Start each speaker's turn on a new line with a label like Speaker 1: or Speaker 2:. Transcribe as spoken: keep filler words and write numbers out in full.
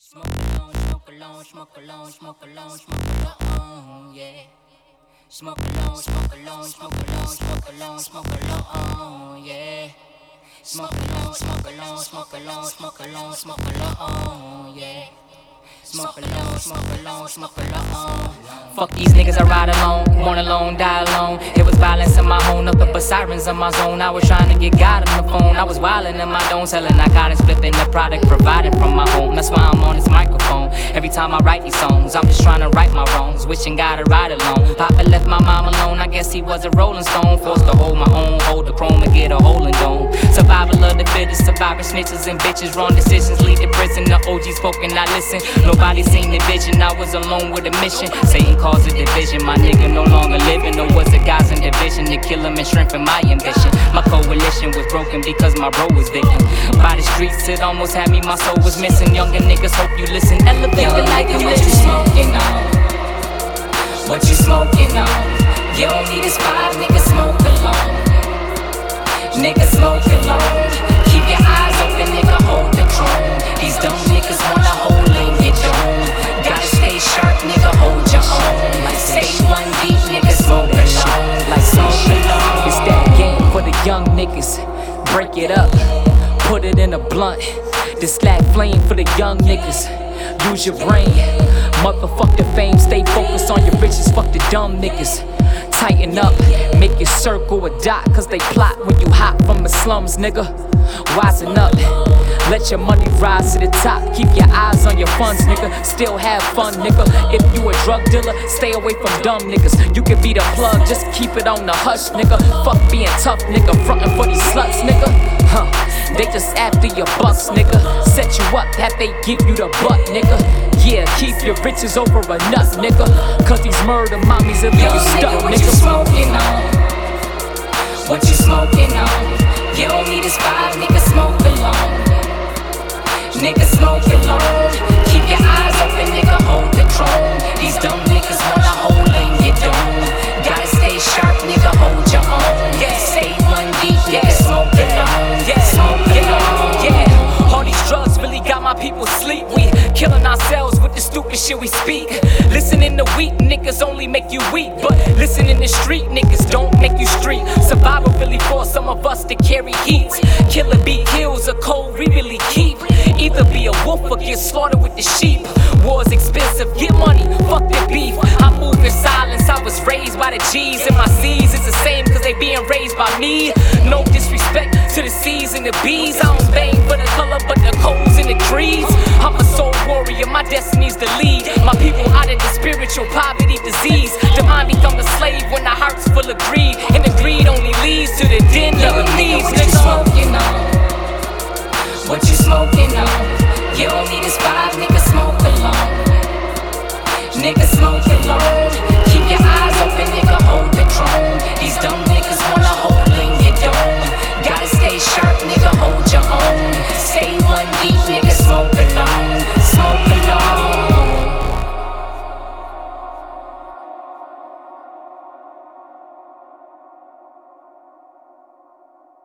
Speaker 1: Smoke alone, smoke alone, smoke alone, smoke alone, smoke alone, yeah. Smoke alone, smoke alone, smoke alone, smoke alone, smoke alone, yeah. Smoke alone, smoke alone, smoke alone, smoke alone, smoke alone, yeah. Smoke alone, smoke alone, smoke alone. Fuck these niggas, I ride alone. Born alone, die alone. It was violence in my home, nothing but sirens in my zone. I was trying to get God on the phone. I was wildin' in my dome, selling narcotics, flipping the product provided from my home. That's why I'm on this microphone. Every time I write these songs, I'm just trying to right my wrongs. Wishing God I'd ride alone. Papa left my mom alone. I guess he was a rolling stone. Forced to hold my own, hold the chrome and get a hole in dome. Survival of the fittest, survivor snitches and bitches. Wrong decisions lead to prison. The O G spoken, I listen. Nobody seen the vision, I was alone with a mission. Satan caused a division, my nigga no longer living. There was a guys in division to kill him and strengthen my ambition. My coalition was broken because my bro was victim. By the streets, it almost had me, my soul was missing. Younger niggas, hope you listen. Elevate the light and what you smoking on? What you smoking on? You don't need a spot, nigga, smoke alone. Nigga, smoke alone. Keep your eyes open, nigga, hold the throne. These dumb niggas wanna hold in your dome. Gotta stay sharp, nigga, hold your own. Like stay one deep, nigga, smoke alone. Like smoke alone.
Speaker 2: It's that game for the young niggas. Break it up, put it in a blunt. This slack flame for the young niggas. Use your brain. Motherfuck the fame, stay focused on your riches. Fuck the dumb niggas. Tighten up, make your circle a dot. Cause they plot when you hop from the slums, nigga. Wisen up, let your money rise to the top. Keep your eyes on your funds, nigga. Still have fun, nigga. If you a drug dealer, stay away from dumb niggas. You can be the plug, just keep it on the hush, nigga. Fuck being tough, nigga. Frontin' for these sluts, nigga. Huh, they just after your bucks, nigga. Set you up, that they give you the butt, nigga. Yeah, keep your riches over a nut, nigga. Cause these murder mommies will leave you stuck,
Speaker 1: What
Speaker 2: nigga.
Speaker 1: you smoking on? What you smoking on? You don't need a spot, nigga, smoke alone. Nigga, smoke alone. Keep your eyes open, nigga, hold the throne. These dumb niggas wanna hold in your dome. Gotta stay sharp, nigga, hold your own. Yeah, stay one deep, nigga, smoke alone.
Speaker 2: Yeah,
Speaker 1: Smoke alone.
Speaker 2: yeah. All these drugs really got my people sleep. We killing ourselves with the stupid shit we speak. Listening to weak niggas only make you weak, but listening to street niggas don't make you street. Survival really forced some of us to carry heat. Killer bee kills a cold we really keep. Either be a wolf or get slaughtered with the sheep. War's expensive, get money, fuck the beef. I move in silence, I was raised by the G's. And my C's is the same cause they being raised by me. No disrespect to the C's and the B's. I don't bang for the color but the codes and the creeds. I'm a soul warrior, my destiny's to lead my people out of the spiritual poverty disease. The mind becomes a slave when the heart's full of greed. And the greed only leads to the den of the thieves.
Speaker 1: What you smoking on? What you smoking on? You don't need a spot, nigga, smoke alone. Nigga, smoke alone. Keep your eyes open, nigga, hold the throne. These dumb niggas wanna